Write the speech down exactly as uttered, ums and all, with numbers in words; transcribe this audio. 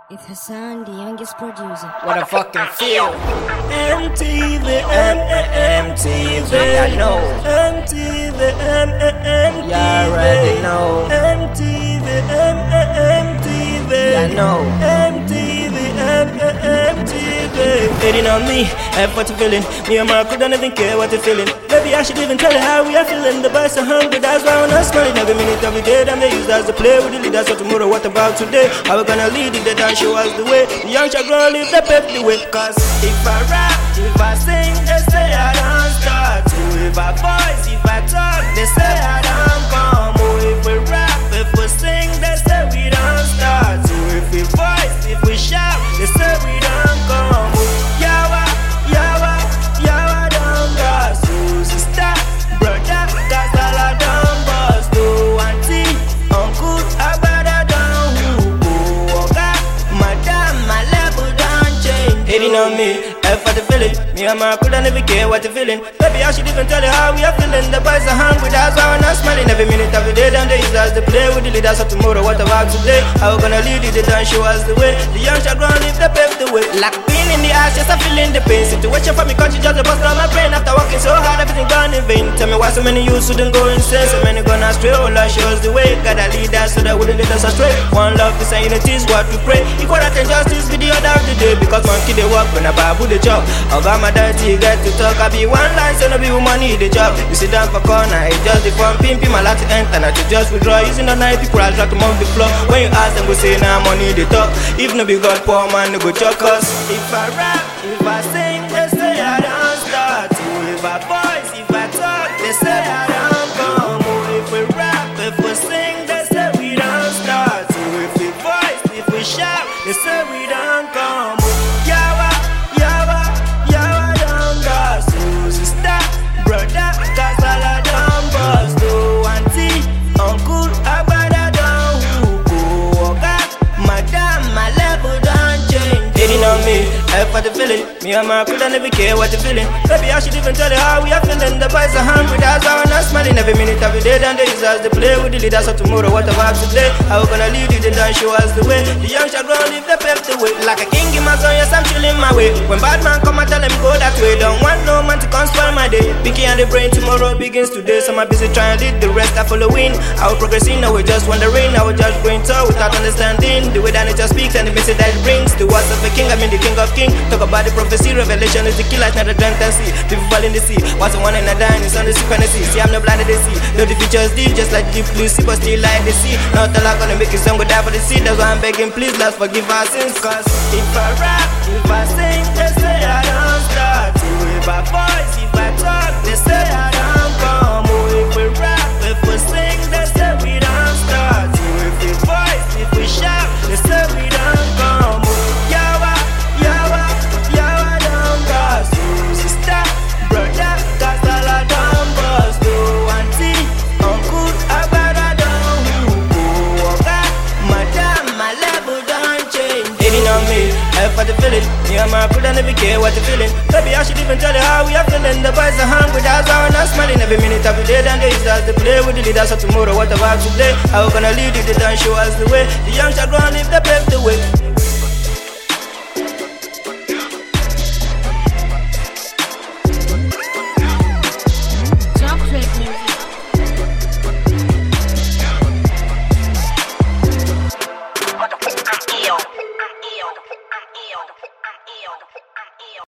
It's Hassan, the youngest producer. What a fucking feel. M T V, M M T V. I know. M T V, M M T V. You already know. M T V, M M T V. I know. M T V, M M T V. Hating on me, have what you feeling. Me and Marco don't even care what you're feeling. Maybe I should even tell you how we are feeling. The boys are hungry, that's why we're not smiling. Every minute, every day, them they use us to play with the leaders. So tomorrow, what about today? How we gonna lead it? They don't show us the way. The young shall grow, live the pep the way. Cause if I rap, if I sing, they say I don't start to. If I voice, if I talk, they say I don't come. Oh, if we rap, if we sing, they say we don't start to. If we voice, if we shout, they say we don't come. Oh, yawa, yawa, yawa, don't gas. So sister, brother, cause all I don't bust. No auntie, uncle, I better don't who go. Okay, madam, my level don't change. Hating on me, F for the feeling. Me and my couldn't even care what you're feeling. Maybe I should even tell you how we are feeling. The boys are hungry, that's why we're not smiling. Every minute, every day, down they use us to play with the leaders of tomorrow. What about today? How we gonna lead it? They don't show us the way. The young shall grow and live, they pave the way. Like being in the ass, yes, I'm feeling the pain. Situation for me, country just a bust on my brain. After working so hard, everything gone in vain. Tell me why so many youths shouldn't go insane. So many gonna astray, oh Lord, show us the way. Gotta lead us so that we don't lead us astray. One love, peace and unity is what we pray. Equal right and justice be the order of the day. Because monkey they walk when a babu they chop. Over my dirty, get to talk. I be one line, so no be money the job. You sit down for corner, it just the fun. Pimping my lot to enter, not to just withdraw. Using the night, people are drag them on the floor. When you ask them, we say nah money they talk. If no be God, poor man, they go chuck us. If I rap, if I sing, they say I don't start to. If I voice, if I talk, they say I don't come. Oh, if we rap, if we sing, they say we don't start to. If we voice, if we shout, they say we don't come. Oh, yawa, yawa, yawa, don't gas. So sister, brother, cause all I don't bust. No auntie, uncle, I better don't who go. Okay, madam, my level don't change. Hating on me, F for the feeling. Me and my couldn't even care what you're feeling. Maybe I should even tell you how we are feeling. The boys are hungry, that's why we're not smiling. Every minute, every day, down they use us to play with the leaders of tomorrow. What about today? How we gonna lead it? They don't show us the way. The young shall grow, live the pave the way. Like a king in my zone, yes, I'm chilling my way. When bad man come, I tell him go that way. Don't want no man to come spoil my day. Picky and the brain, tomorrow begins today. So I'm busy trying to lead, the rest are following. I will progressing, now we're just wondering. I will just going to without understanding the way that nature speaks and the message that it brings. The words of a king, I mean the king of kings. Talk about the prophecy, revelation is the killer, it's not a dream can see. People fall in the sea, what's the one and a dime, it's on the sequency. See, I'm not blind to the sea. Know the future is deep, just like deep blue sea, but still like the sea. Not all I'm gonna make it song go die for the sea. That's why I'm begging, please, Lord, forgive our sins. Cause if I rap, if I sing, they say I don't start to. If I voice, if I talk, they say I don't come. Oh, if we rap, if we sing, they say we don't start to. If we voice, if we shout, they say we don't come. Oh, yawa, yawa, yawa, don't gas. Oh, sister, brother, cause all I don't bust. No auntie, uncle, I better don't who go. Okay, madam, my level don't change. Hating on me, F for the feeling. Me and my couldn't even care what you're feeling. Maybe I should even tell you how we are feeling. The boys are hungry, that's why we're not smiling. Every minute, every day, down they use us to play with the leaders of tomorrow. What about today? How we gonna lead it? They don't show us the way. The young shall grow and live, they pave the way. Chocolate music. I'm ill. I'm ill. I'm ill. I'm ill.